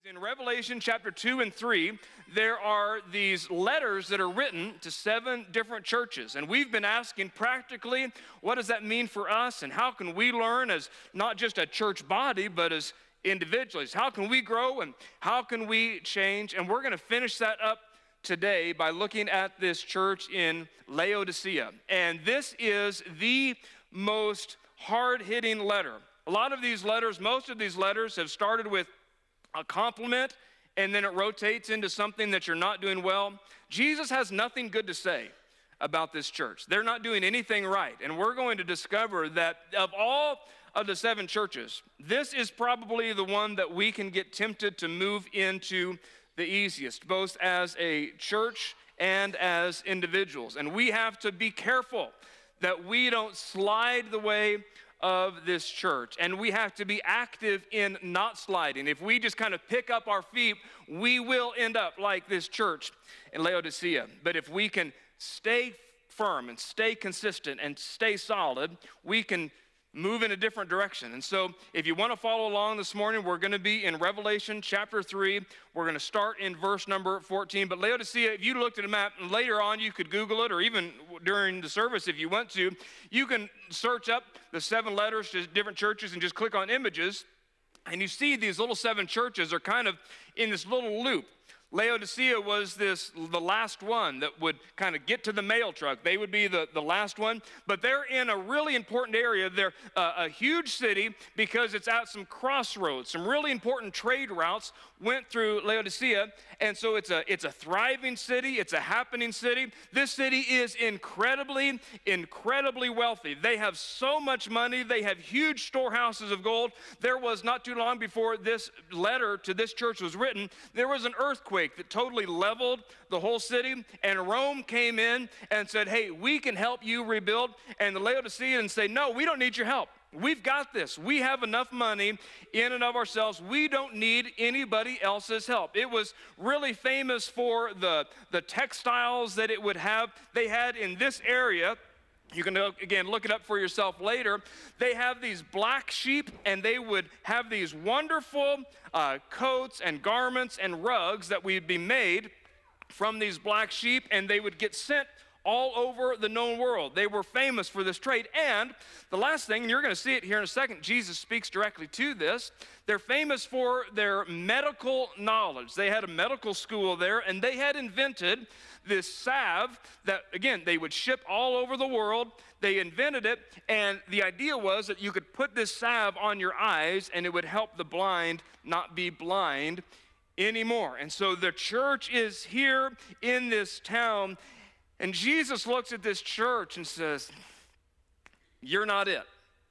In Revelation chapter 2 and 3, there are these letters that are written to 7 different churches. And we've been asking practically, what does that mean for us? And how can we learn as not just a church body, but as individuals? How can we grow and how can we change? And we're going to finish that up today by looking at this church in Laodicea. And this is the most hard-hitting letter. A lot of these letters, most of these letters have started with a compliment, and then it rotates into something that you're not doing well. Jesus has nothing good to say about this church. They're not doing anything right. And we're going to discover that of all of the 7 churches, this is probably the one that we can get tempted to move into the easiest, both as a church and as individuals. And we have to be careful that we don't slide the way of this church, and we have to be active in not sliding. If we just kind of pick up our feet, we will end up like this church in Laodicea. But if we can stay firm and stay consistent and stay solid, we can move in a different direction. And so if you want to follow along this morning, we're going to be in Revelation chapter 3. We're going to start in verse number 14. But Laodicea, if you looked at a map, and later on you could Google it, or even during the service if you want to, you can search up the 7 letters to different churches and just click on images. And you see these little 7 churches are kind of in this little loop. Laodicea was the last one that would kind of get to the mail truck. They would be the last one, but they're in a really important area. They're a huge city because it's at some crossroads. Some really important trade routes went through Laodicea, and so it's a thriving city. It's a happening city. This city is incredibly wealthy. They have so much money. They have huge storehouses of gold. There was not too long before this letter to this church was written, there was an earthquake that totally leveled the whole city, and Rome came in and said, hey, we can help you rebuild. And the Laodiceans say, no, we don't need your help. We've got this. We have enough money in and of ourselves. We don't need anybody else's help. It was really famous for the textiles that it would have. They had in this area, you can, again, look it up for yourself later. They have these black sheep, and they would have these wonderful coats and garments and rugs that would be made from these black sheep, and they would get sent all over the known world. They were famous for this trade. And the last thing, and you're going to see it here in a second, Jesus speaks directly to this. They're famous for their medical knowledge. They had a medical school there, and they had invented this salve that, again, they would ship all over the world. They invented it, and the idea was that you could put this salve on your eyes, and it would help the blind not be blind anymore. And so the church is here in this town, and Jesus looks at this church and says, you're not it.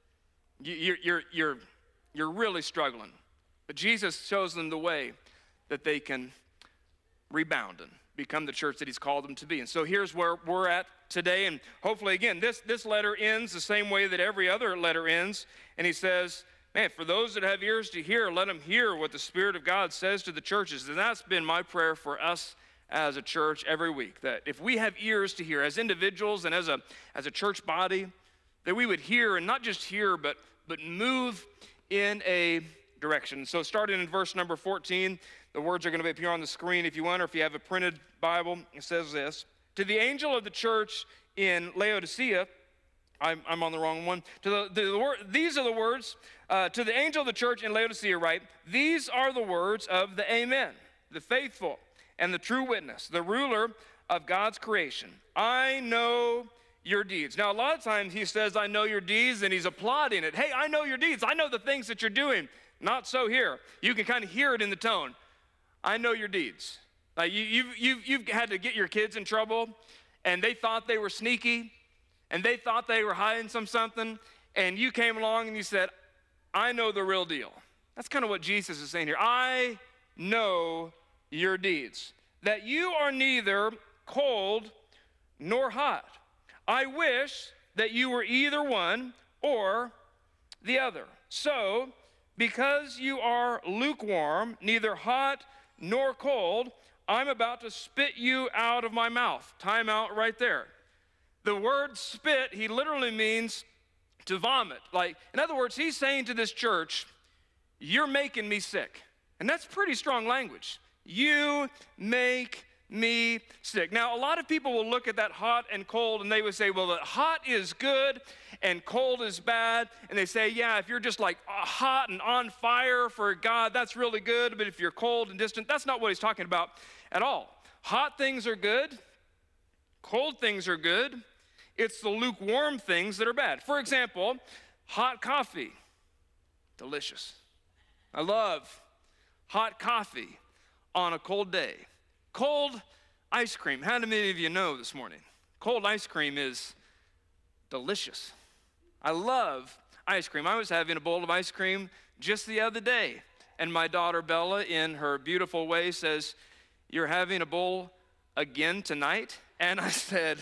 You're really struggling. But Jesus shows them the way that they can rebound and become the church that he's called them to be. And so here's where we're at today. And hopefully, again, this letter ends the same way that every other letter ends. And he says, man, for those that have ears to hear, let them hear what the Spirit of God says to the churches. And that's been my prayer for us as a church every week, that if we have ears to hear as individuals and as a church body, that we would hear, and not just hear, but move in a direction. So starting in verse number 14, the words are going to appear on the screen if you want, or if you have a printed Bible. It says this: to the angel of the church in Laodicea, I'm on the wrong one. These are the words, to the angel of the church in Laodicea write, these are the words of the Amen, the faithful and the true witness, the ruler of God's creation. I know your deeds. Now, a lot of times he says, I know your deeds, and he's applauding it. Hey, I know your deeds. I know the things that you're doing. Not so here. You can kind of hear it in the tone. I know your deeds. Like you've had to get your kids in trouble, and they thought they were sneaky, and they thought they were hiding something, and you came along and you said, I know the real deal. That's kind of what Jesus is saying here. I know your deeds, that you are neither cold nor hot. I wish that you were either one or the other. So, because you are lukewarm, neither hot nor cold, I'm about to spit you out of my mouth. Time out right there. The word spit, he literally means to vomit. Like, in other words, he's saying to this church, you're making me sick. And that's pretty strong language. You make me sick. Now, a lot of people will look at that hot and cold and they would say, well, the hot is good and cold is bad. And they say, yeah, if you're just like hot and on fire for God, that's really good. But if you're cold and distant, that's not what he's talking about at all. Hot things are good. Cold things are good. It's the lukewarm things that are bad. For example, hot coffee, delicious. I love hot coffee on a cold day. Cold ice cream. How many of you know this morning? Cold ice cream is delicious. I love ice cream. I was having a bowl of ice cream just the other day, and my daughter Bella, in her beautiful way, says, "You're having a bowl again tonight?" And I said,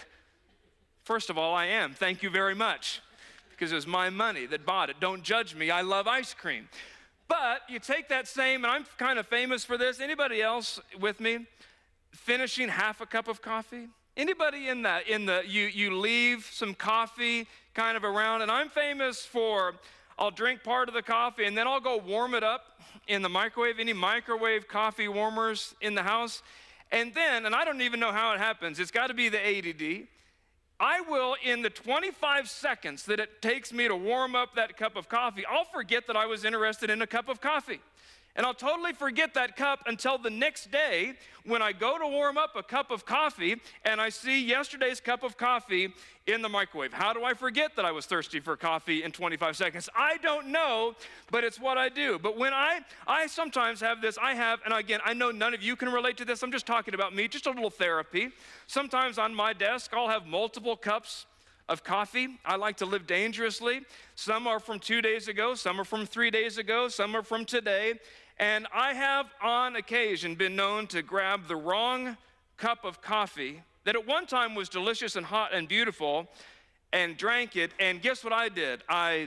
first of all, I am. Thank you very much, because it was my money that bought it. Don't judge me. I love ice cream. But you take that same, and I'm kind of famous for this. Anybody else with me? Finishing half a cup of coffee? Anybody in that? You leave some coffee kind of around, and I'm famous for, I'll drink part of the coffee, and then I'll go warm it up in the microwave. Any microwave coffee warmers in the house? And then, and I don't even know how it happens, it's got to be the ADD. I will, in the 25 seconds that it takes me to warm up that cup of coffee, I'll forget that I was interested in a cup of coffee. And I'll totally forget that cup until the next day when I go to warm up a cup of coffee and I see yesterday's cup of coffee in the microwave. How do I forget that I was thirsty for coffee in 25 seconds? I don't know, but it's what I do. But when I sometimes have this, and again, I know none of you can relate to this. I'm just talking about me, just a little therapy. Sometimes on my desk, I'll have multiple cups of coffee. I like to live dangerously. Some are from 2 days ago, some are from 3 days ago, some are from today. And I have on occasion been known to grab the wrong cup of coffee that at one time was delicious and hot and beautiful and drank it. And guess what I did? I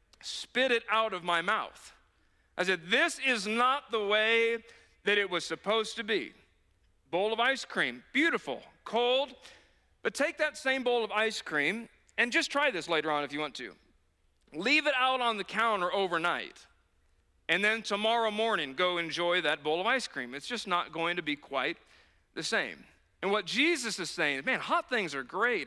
spit it out of my mouth. I said, this is not the way that it was supposed to be. Bowl of ice cream, beautiful, cold. But take that same bowl of ice cream and just try this later on if you want to. Leave it out on the counter overnight. And then tomorrow morning, go enjoy that bowl of ice cream. It's just not going to be quite the same. And what Jesus is saying is, man, hot things are great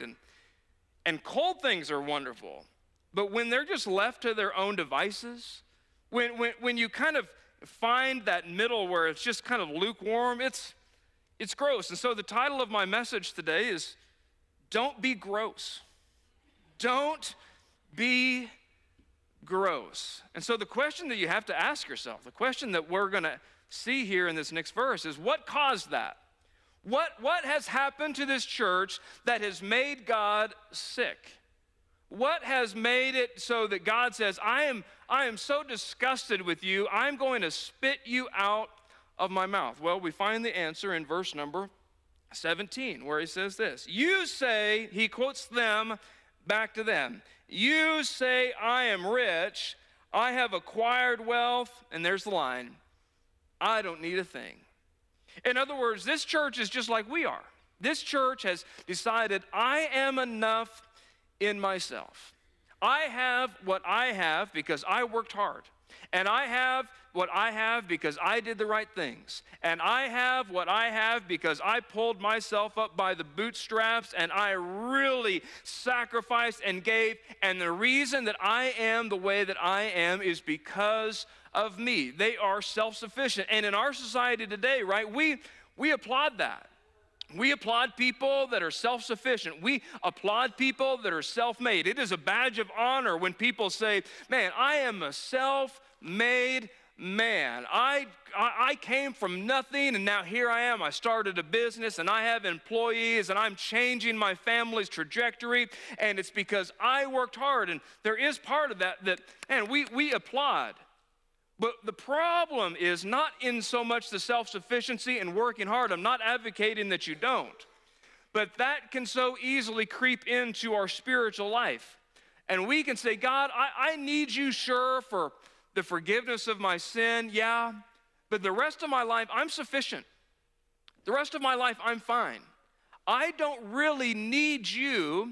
and cold things are wonderful. But when they're just left to their own devices, when you kind of find that middle where it's just kind of lukewarm, it's gross. And so the title of my message today is, Don't Be Gross. Don't be gross. And so the question that you have to ask yourself, the question that we're going to see here in this next verse is, what caused that? What has happened to this church that has made God sick? What has made it so that God says, I am so disgusted with you, I'm going to spit you out of my mouth? Well, we find the answer in verse number 17, where he says this. You say, he quotes them back to them. You say, I am rich, I have acquired wealth, and there's the line, I don't need a thing. In other words, this church is just like we are. This church has decided, I am enough in myself. I have what I have because I worked hard. And I have what I have because I did the right things. And I have what I have because I pulled myself up by the bootstraps and I really sacrificed and gave. And the reason that I am the way that I am is because of me. They are self-sufficient. And in our society today, right, we applaud that. We applaud people that are self-sufficient. We applaud people that are self-made. It is a badge of honor when people say, man, I am a self-made man. I came from nothing and now here I am. I started a business and I have employees and I'm changing my family's trajectory, and it's because I worked hard. And there is part of that and we applaud. But the problem is not in so much the self-sufficiency and working hard. I'm not advocating that you don't. But that can so easily creep into our spiritual life. And we can say, God, I need you, sure, for the forgiveness of my sin, yeah. But the rest of my life, I'm sufficient. The rest of my life, I'm fine. I don't really need you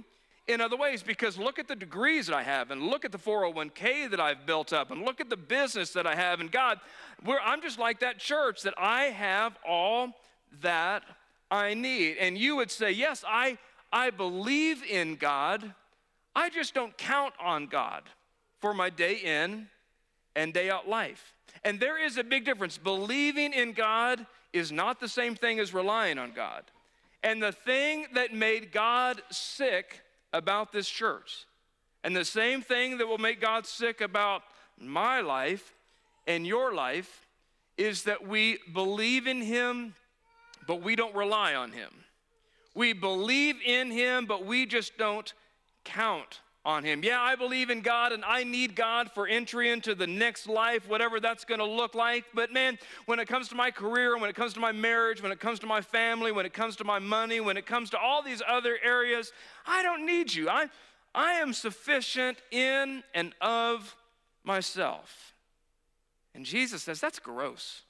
in other ways, because look at the degrees that I have, and look at the 401k that I've built up, and look at the business that I have. And God, I'm just like that church, that I have all that I need. And you would say, yes, I believe in God. I just don't count on God for my day in and day out life. And there is a big difference. Believing in God is not the same thing as relying on God. And the thing that made God sick about this church, and the same thing that will make God sick about my life and your life, is that we believe in him, but we don't rely on him. We believe in him, but we just don't count on him. Yeah, I believe in God, and I need God for entry into the next life, whatever that's going to look like. But man, when it comes to my career, when it comes to my marriage, when it comes to my family, when it comes to my money, when it comes to all these other areas, I don't need you. I am sufficient in and of myself. And Jesus says, that's gross.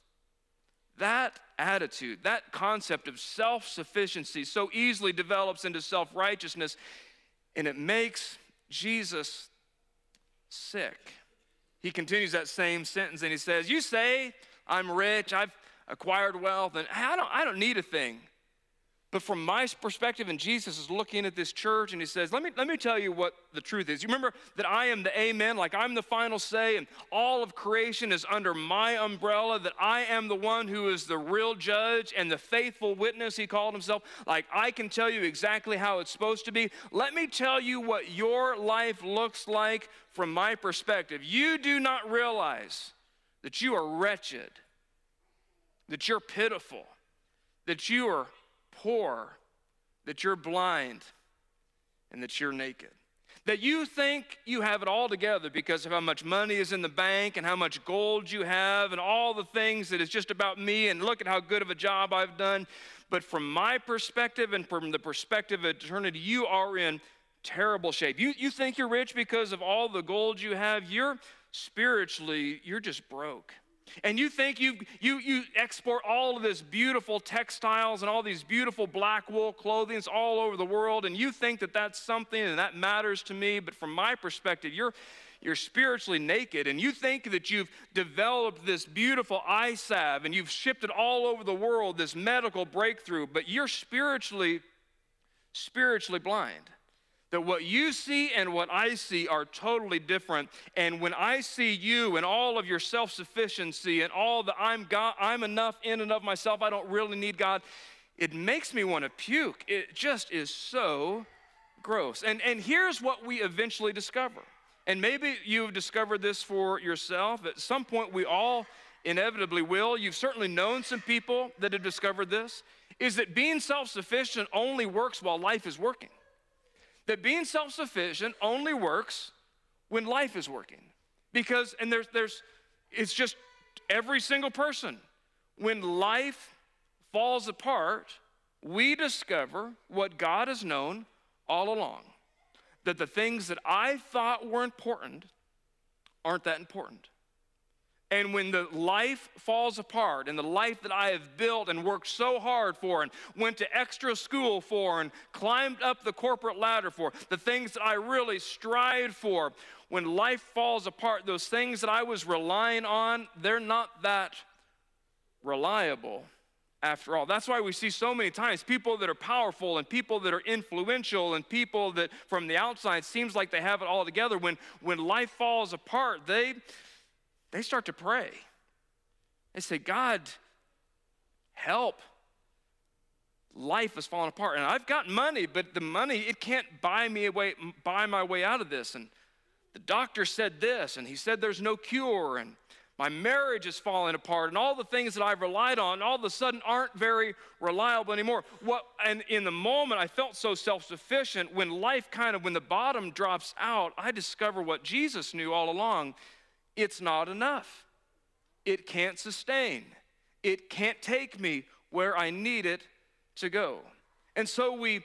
That attitude, that concept of self-sufficiency so easily develops into self-righteousness, and it makes Jesus sick. He continues that same sentence and he says, you say I'm rich, I've acquired wealth, and I don't need a thing. But from my perspective, and Jesus is looking at this church and he says, let me tell you what the truth is. You remember that I am the amen, like I'm the final say, and all of creation is under my umbrella, that I am the one who is the real judge and the faithful witness, he called himself. Like I can tell you exactly how it's supposed to be. Let me tell you what your life looks like from my perspective. You do not realize that you are wretched, that you're pitiful, that you are poor, that you're blind, and that you're naked. That you think you have it all together because of how much money is in the bank and how much gold you have and all the things that is just about me and look at how good of a job I've done. But from my perspective and from the perspective of eternity, you are in terrible shape. You think you're rich because of all the gold you have. You're just broke. And you think you export all of this beautiful textiles and all these beautiful black wool clothing all over the world, and you think that that's something and that matters to me. But from my perspective, you're spiritually naked, and you think that you've developed this beautiful eye salve and you've shipped it all over the world, this medical breakthrough, but you're spiritually blind. That what you see and what I see are totally different. And when I see you and all of your self-sufficiency and all the I'm enough in and of myself, I don't really need God, it makes me want to puke. It just is so gross. And here's what we eventually discover. And maybe you've discovered this for yourself. At some point, we all inevitably will. You've certainly known some people that have discovered this, is that being self-sufficient only works while life is working. That being self-sufficient only works when life is working. Because, and it's just every single person. When life falls apart, we discover what God has known all along. That the things that I thought were important aren't that important. And when the life falls apart and the life that I have built and worked so hard for and went to extra school for and climbed up the corporate ladder for, the things that I really strived for, when life falls apart, those things that I was relying on, they're not that reliable after all. That's why we see so many times people that are powerful and people that are influential and people that from the outside seems like they have it all together. When life falls apart, they start to pray. They say, God, help. Life is falling apart. And I've got money, but the money, it can't buy my way out of this. And the doctor said this, and he said there's no cure, and my marriage is falling apart, and all the things that I've relied on all of a sudden aren't very reliable anymore. And in the moment, I felt so self-sufficient. When the bottom drops out, I discover what Jesus knew all along. It's not enough. It can't sustain. It can't take me where I need it to go. And so we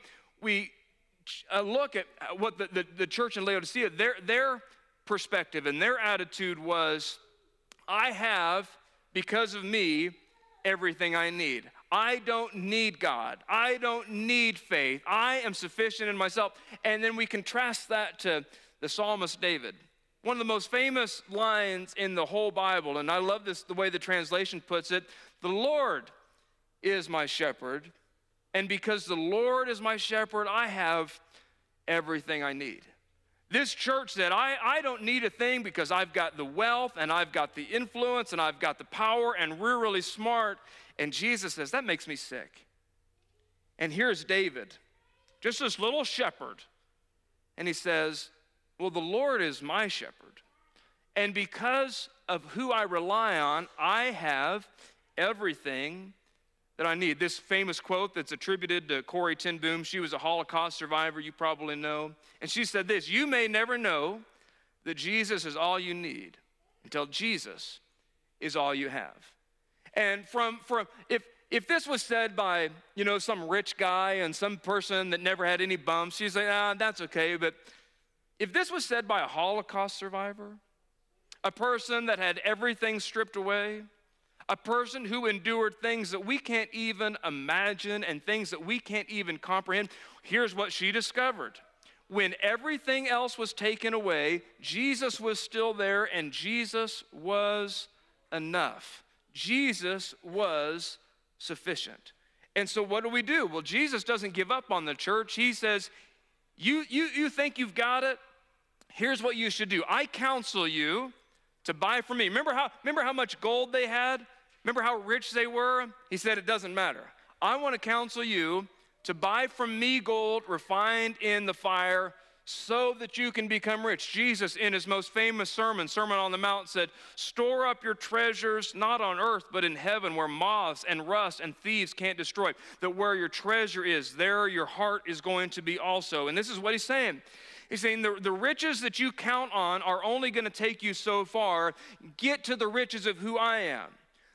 look at what the church in Laodicea, their perspective and their attitude was, I have, because of me, everything I need. I don't need God. I don't need faith. I am sufficient in myself. And then we contrast that to the psalmist David. One of the most famous lines in the whole Bible, and I love this, the way the translation puts it, the Lord is my shepherd, and because the Lord is my shepherd, I have everything I need. This church said, I don't need a thing because I've got the wealth and I've got the influence and I've got the power and we're really smart. And Jesus says, that makes me sick. And here's David, just this little shepherd. And he says, well, the Lord is my shepherd. And because of who I rely on, I have everything that I need. This famous quote that's attributed to Corrie ten Boom, she was a Holocaust survivor, you probably know. And she said this, you may never know that Jesus is all you need until Jesus is all you have. And if this was said by, some rich guy and some person that never had any bumps, she's like, that's okay. But if this was said by a Holocaust survivor, a person that had everything stripped away, a person who endured things that we can't even imagine and things that we can't even comprehend, here's what she discovered. When everything else was taken away, Jesus was still there and Jesus was enough. Jesus was sufficient. And so what do? Well, Jesus doesn't give up on the church. He says, you think you've got it? Here's what you should do. I counsel you to buy from me. Remember how much gold they had? Remember how rich they were? He said, it doesn't matter. I want to counsel you to buy from me gold refined in the fire so that you can become rich. Jesus, in his most famous sermon, Sermon on the Mount, said, store up your treasures not on earth, but in heaven where moths and rust and thieves can't destroy. That where your treasure is, there your heart is going to be also. And this is what he's saying. He's saying the riches that you count on are only going to take you so far. Get to the riches of who I am.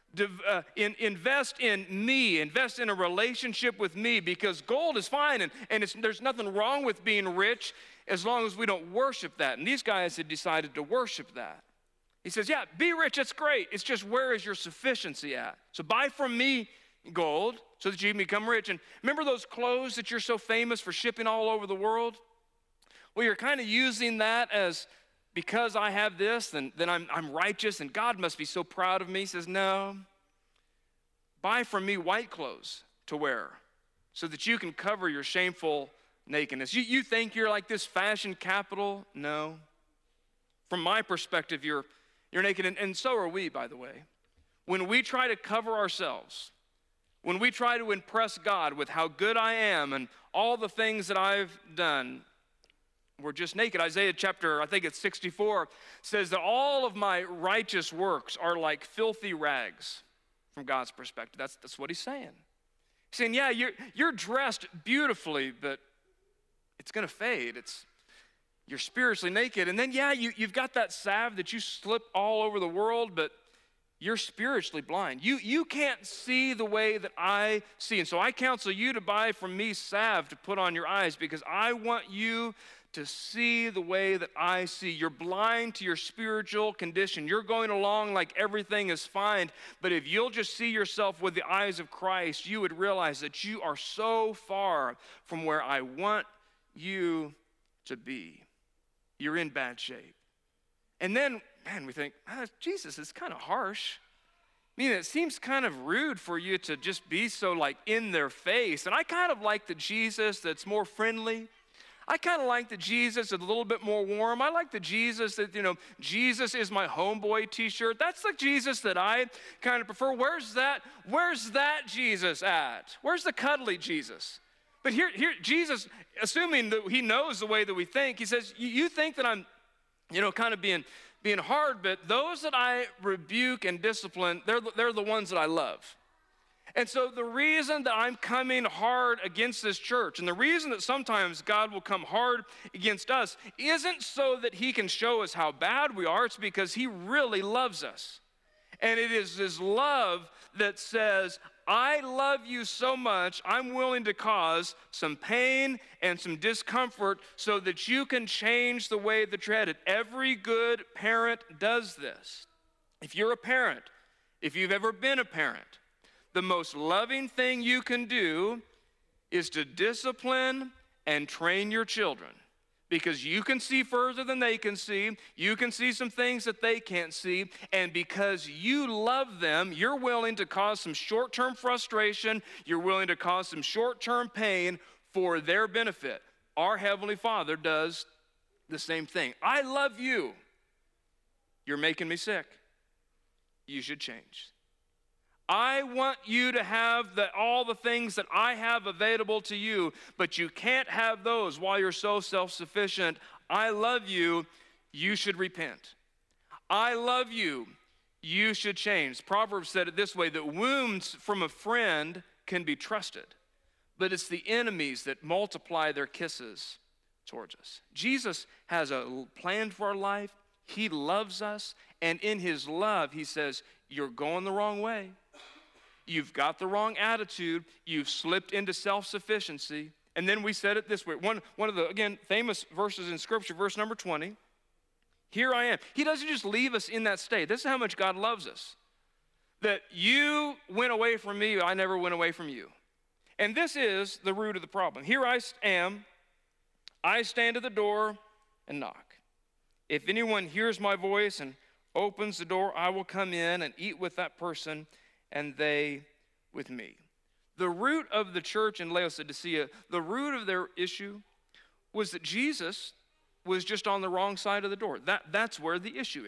Invest in me, invest in a relationship with me, because gold is fine and there's nothing wrong with being rich as long as we don't worship that. And these guys had decided to worship that. He says, yeah, be rich, that's great. It's just where is your sufficiency at? So buy from me gold so that you can become rich. And remember those clothes that you're so famous for shipping all over the world? Well, you're kind of using that as, because I have this, then I'm righteous and God must be so proud of me. He says, no, buy from me white clothes to wear so that you can cover your shameful nakedness. You think you're like this fashion capital? No. From my perspective, you're naked, and so are we, by the way. When we try to cover ourselves, when we try to impress God with how good I am and all the things that I've done, we're just naked. Isaiah chapter, I think it's 64, says that all of my righteous works are like filthy rags from God's perspective. That's what he's saying. He's saying, yeah, you're dressed beautifully, but it's going to fade. You're spiritually naked. And then, yeah, you've got that salve that you slip all over the world, but you're spiritually blind. You can't see the way that I see. And so I counsel you to buy from me salve to put on your eyes, because I want you to see the way that I see. You're blind to your spiritual condition. You're going along like everything is fine, but if you'll just see yourself with the eyes of Christ, you would realize that you are so far from where I want you to be. You're in bad shape. And then, man, we think, Jesus is kind of harsh. I mean, it seems kind of rude for you to just be so like in their face. And I kind of like the Jesus that's more friendly. I kind of like the Jesus that's a little bit more warm. I like the Jesus that, Jesus is my homeboy t-shirt. That's the Jesus that I kind of prefer. Where's that Jesus at? Where's the cuddly Jesus? But here Jesus, assuming that he knows the way that we think, he says, you think that I'm, kind of being hard, but those that I rebuke and discipline, they're the ones that I love. And so the reason that I'm coming hard against this church, and the reason that sometimes God will come hard against us, isn't so that he can show us how bad we are. It's because he really loves us. And it is his love that says, I love you so much, I'm willing to cause some pain and some discomfort so that you can change the way that you're headed. Every good parent does this. If you're a parent, if you've ever been a parent, the most loving thing you can do is to discipline and train your children, because you can see further than they can see. You can see some things that they can't see. And because you love them, you're willing to cause some short-term frustration. You're willing to cause some short-term pain for their benefit. Our Heavenly Father does the same thing. I love you. You're making me sick. You should change. I want you to have all the things that I have available to you, but you can't have those while you're so self-sufficient. I love you. You should repent. I love you. You should change. Proverbs said it this way, that wounds from a friend can be trusted, but it's the enemies that multiply their kisses towards us. Jesus has a plan for our life. He loves us, and in his love, he says, you're going the wrong way. You've got the wrong attitude. You've slipped into self-sufficiency. And then we said it this way. One of the, again, famous verses in Scripture, verse number 20. Here I am. He doesn't just leave us in that state. This is how much God loves us. That you went away from me, I never went away from you. And this is the root of the problem. Here I am. I stand at the door and knock. If anyone hears my voice and opens the door, I will come in and eat with that person and they with me. The root of the church in Laodicea, the root of their issue was that Jesus was just on the wrong side of the door. That's where the issue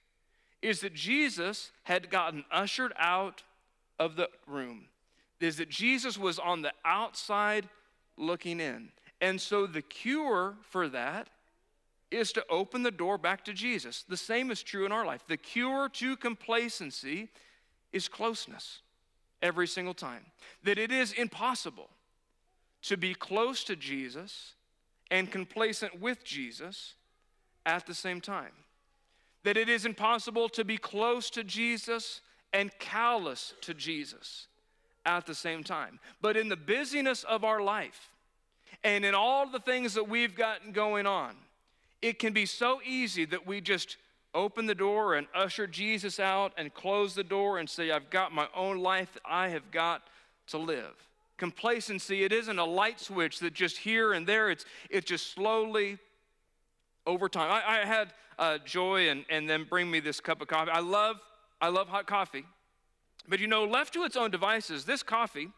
is that Jesus had gotten ushered out of the room, is that Jesus was on the outside looking in. And so the cure for that is to open the door back to Jesus. The same is true in our life. The cure to complacency is closeness every single time. That it is impossible to be close to Jesus and complacent with Jesus at the same time. That it is impossible to be close to Jesus and callous to Jesus at the same time. But in the busyness of our life and in all the things that we've got going on, it can be so easy that we just open the door and usher Jesus out and close the door and say, I've got my own life that I have got to live. Complacency, it isn't a light switch that just here and there, it's just slowly over time. I had Joy and then bring me this cup of coffee. I love hot coffee. But left to its own devices, this coffee,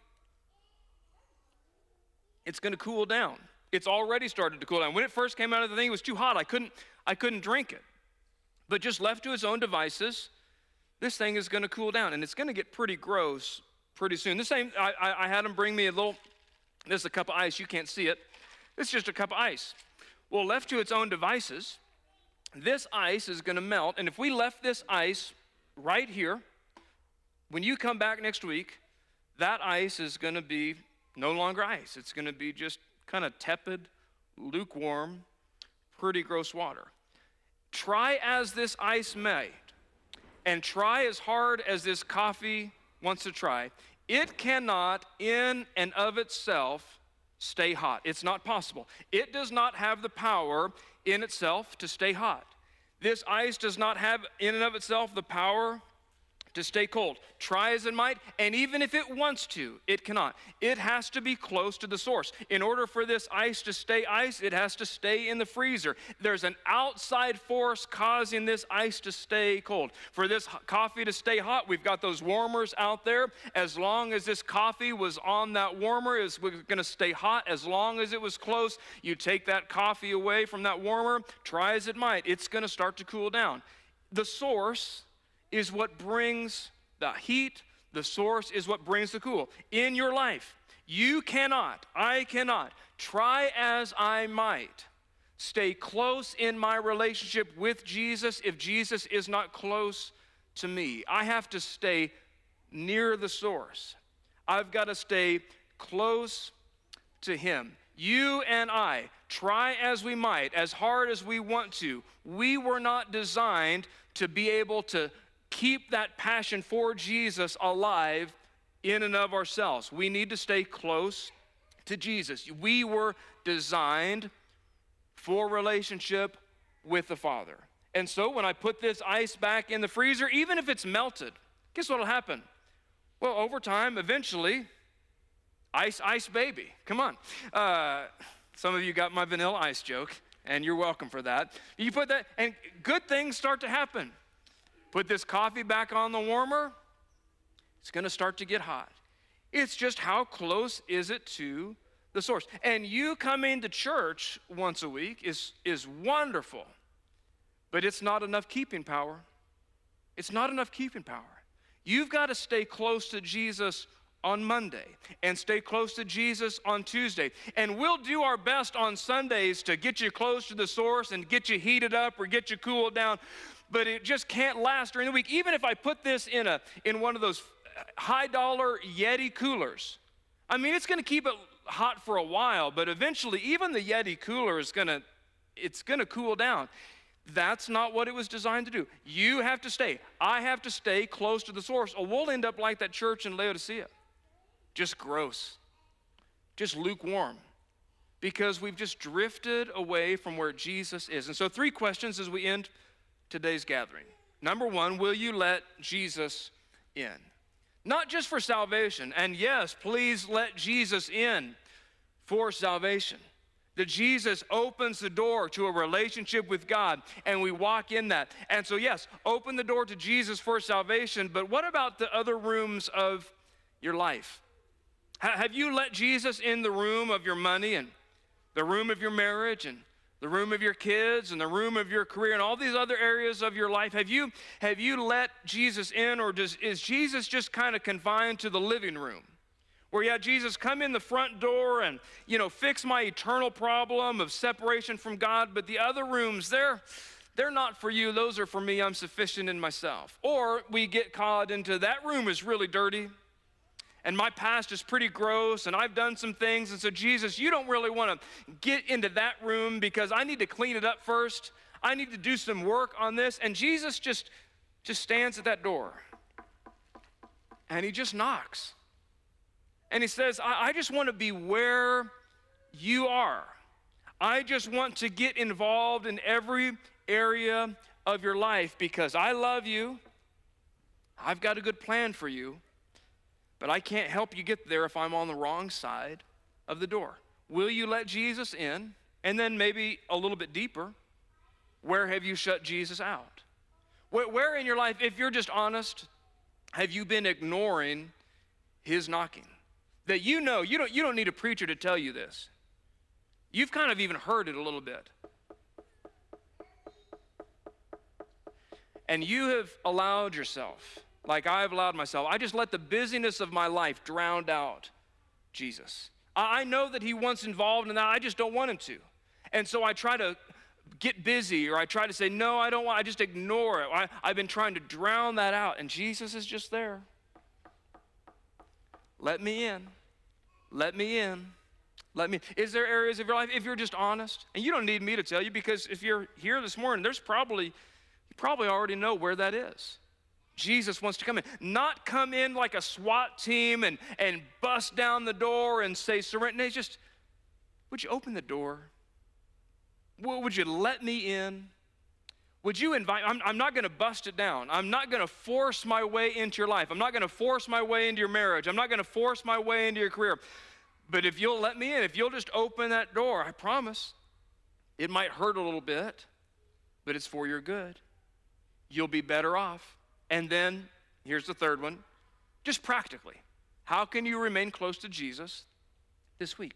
it's going to cool down. It's already started to cool down. When it first came out of the thing, it was too hot. I couldn't drink it. But just left to its own devices, this thing is going to cool down, and it's going to get pretty gross pretty soon. I had them bring me this is a cup of ice. You can't see it. It's just a cup of ice. Well, left to its own devices, this ice is going to melt, and if we left this ice right here, when you come back next week, that ice is going to be no longer ice. It's going to be just kind of tepid, lukewarm, pretty gross water. Try as this ice may, and try as hard as this coffee wants to try, it cannot in and of itself stay hot. It's not possible. It does not have the power in itself to stay hot. This ice does not have in and of itself the power to stay cold. Try as it might, and even if it wants to, it cannot. It has to be close to the source. In order for this ice to stay ice, it has to stay in the freezer. There's an outside force causing this ice to stay cold. For this coffee to stay hot, we've got those warmers out there. As long as this coffee was on that warmer, it's going to stay hot. As long as it was close, you take that coffee away from that warmer, try as it might, it's going to start to cool down. The source is what brings the heat. The source is what brings the cool. In your life, I cannot, try as I might, stay close in my relationship with Jesus if Jesus is not close to me. I have to stay near the source. I've got to stay close to him. You and I, try as we might, as hard as we want to, we were not designed to be able to keep that passion for Jesus alive in and of ourselves. We need to stay close to Jesus. We were designed for relationship with the Father. And so when I put this ice back in the freezer, even if it's melted, guess what will happen? Well, over time, eventually, ice baby. Come on. Some of you got my vanilla ice joke, and you're welcome for that. You put that, and good things start to happen. Put this coffee back on the warmer, it's going to start to get hot. It's just how close is it to the source? And you coming to church once a week is wonderful, but it's not enough keeping power. It's not enough keeping power. You've got to stay close to Jesus on Monday and stay close to Jesus on Tuesday. And we'll do our best on Sundays to get you close to the source and get you heated up or get you cooled down, but it just can't last during the week. Even if I put this in one of those high-dollar Yeti coolers, I mean, it's going to keep it hot for a while, but eventually even the Yeti cooler is going to cool down. That's not what it was designed to do. You have to stay. I have to stay close to the source, or we'll end up like that church in Laodicea. Just gross, just lukewarm, because we've just drifted away from where Jesus is. And so 3 questions as we end today's gathering. Number 1, will you let Jesus in? Not just for salvation, and yes, please let Jesus in for salvation. That Jesus opens the door to a relationship with God, and we walk in that. And so yes, open the door to Jesus for salvation, but what about the other rooms of your life? Have you let Jesus in the room of your money and the room of your marriage and the room of your kids and the room of your career and all these other areas of your life? Have you let Jesus in, or is Jesus just kind of confined to the living room? Where, yeah, Jesus, come in the front door and, fix my eternal problem of separation from God, but the other rooms, they're not for you. Those are for me. I'm sufficient in myself. Or we get caught into that room is really dirty, and my past is pretty gross, and I've done some things, and so Jesus, you don't really want to get into that room because I need to clean it up first. I need to do some work on this, and Jesus just stands at that door, and he just knocks. And he says, I just want to be where you are. I just want to get involved in every area of your life because I love you. I've got a good plan for you, but I can't help you get there if I'm on the wrong side of the door. Will you let Jesus in? And then maybe a little bit deeper, where have you shut Jesus out? Where in your life, if you're just honest, have you been ignoring his knocking? That you don't need a preacher to tell you this. You've kind of even heard it a little bit. And you have allowed yourself, like I've allowed myself, I just let the busyness of my life drown out Jesus. I know that he wants involved in that, I just don't want him to. And so I try to get busy, or I try to say, no, I don't want, I just ignore it. I've been trying to drown that out, and Jesus is just there. Let me in. Let me in. Is there areas of your life, if you're just honest, and you don't need me to tell you, because if you're here this morning, you probably already know where that is. Jesus wants to come in. Not come in like a SWAT team and bust down the door and say, surrender. Just, would you open the door? Would you let me in? Would you invite, I'm not going to bust it down. I'm not going to force my way into your life. I'm not going to force my way into your marriage. I'm not going to force my way into your career. But if you'll let me in, if you'll just open that door, I promise, it might hurt a little bit, but it's for your good. You'll be better off. And then, here's the third one, just practically. How can you remain close to Jesus this week?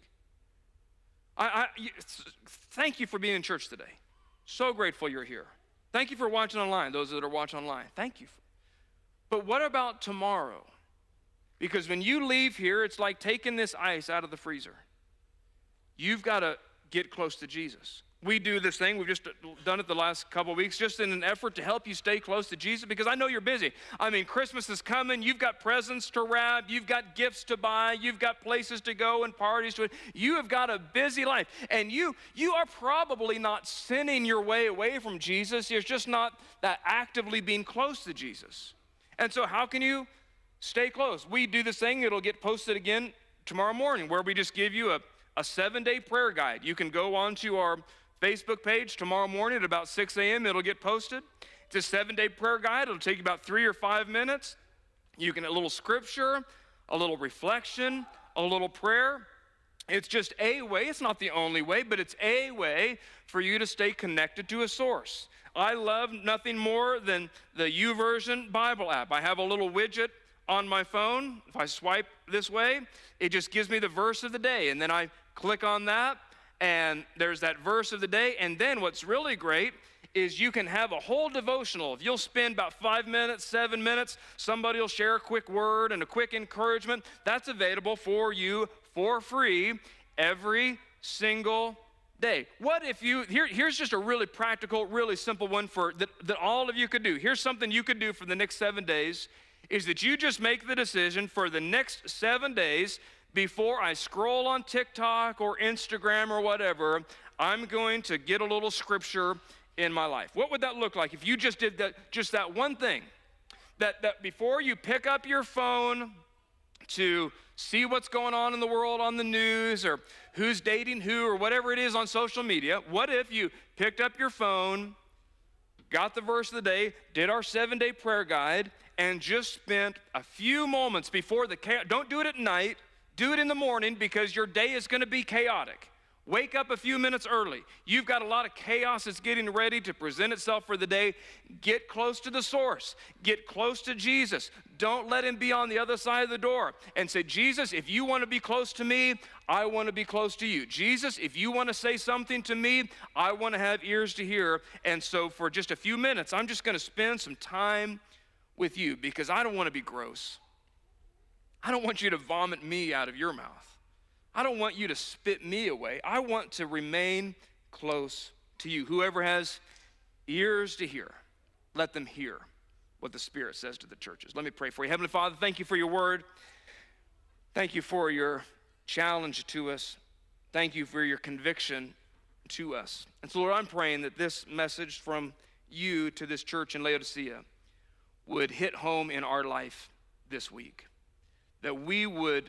Thank you for being in church today. So grateful you're here. Thank you for watching online, those that are watching online. Thank you. But what about tomorrow? Because when you leave here, it's like taking this ice out of the freezer. You've got to get close to Jesus. We do this thing, we've just done it the last couple of weeks, just in an effort to help you stay close to Jesus, because I know you're busy. I mean, Christmas is coming, you've got presents to wrap, you've got gifts to buy, you've got places to go and parties to. You have got a busy life, and you are probably not sinning your way away from Jesus. You're just not that actively being close to Jesus. And so how can you stay close? We do this thing, it'll get posted again tomorrow morning, where we just give you a 7-day prayer guide. You can go onto our Facebook page tomorrow morning at about 6 a.m. It'll get posted. It's a 7-day prayer guide. It'll take you about 3 or 5 minutes. You can a little scripture, a little reflection, a little prayer. It's just a way. It's not the only way, but it's a way for you to stay connected to a source. I love nothing more than the YouVersion Bible app. I have a little widget on my phone. If I swipe this way, it just gives me the verse of the day. And then I click on that, and there's that verse of the day. And then what's really great is you can have a whole devotional. If you'll spend about 5 minutes, 7 minutes, somebody will share a quick word and a quick encouragement. That's available for you for free every single day. What if here's just a really practical, really simple one that all of you could do. Here's something you could do for the next 7 days, is that you just make the decision for the next 7 days, before I scroll on TikTok or Instagram or whatever, I'm going to get a little scripture in my life. What would that look like if you just did that one thing? That before you pick up your phone to see what's going on in the world on the news, or who's dating who, or whatever it is on social media, what if you picked up your phone, got the verse of the day, did our 7-day prayer guide, and just spent a few moments before the chaos? Don't do it at night, do it in the morning, because your day is going to be chaotic. Wake up a few minutes early. You've got a lot of chaos that's getting ready to present itself for the day. Get close to the source. Get close to Jesus. Don't let him be on the other side of the door. And say, Jesus, if you want to be close to me, I want to be close to you. Jesus, if you want to say something to me, I want to have ears to hear. And so for just a few minutes, I'm just going to spend some time with you, because I don't want to be gross. I don't want you to vomit me out of your mouth. I don't want you to spit me away. I want to remain close to you. Whoever has ears to hear, let them hear what the Spirit says to the churches. Let me pray for you. Heavenly Father, thank you for your word. Thank you for your challenge to us. Thank you for your conviction to us. And so, Lord, I'm praying that this message from you to this church in Laodicea would hit home in our life this week. That we would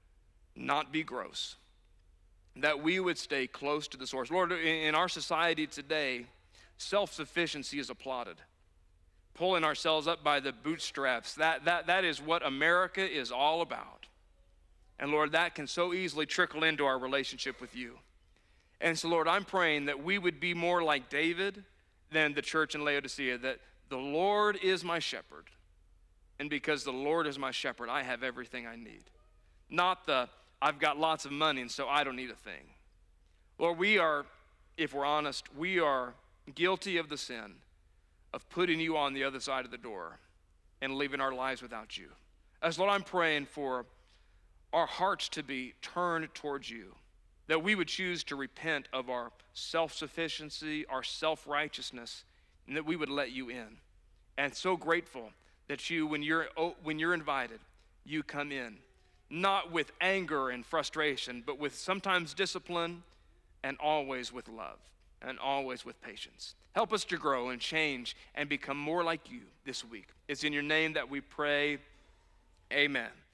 not be gross, that we would stay close to the source. Lord, in our society today, self-sufficiency is applauded. Pulling ourselves up by the bootstraps, that is what America is all about. And Lord, that can so easily trickle into our relationship with you. And so, Lord, I'm praying that we would be more like David than the church in Laodicea, that the Lord is my shepherd, and because the Lord is my shepherd, I have everything I need. Not I've got lots of money and so I don't need a thing. Lord, we are, if we're honest, we are guilty of the sin of putting you on the other side of the door and leaving our lives without you. As Lord, I'm praying for our hearts to be turned towards you, that we would choose to repent of our self-sufficiency, our self-righteousness, and that we would let you in. And so grateful that you, when you're invited, you come in. Not with anger and frustration, but with sometimes discipline, and always with love, and always with patience. Help us to grow and change and become more like you this week. It's in your name that we pray. Amen.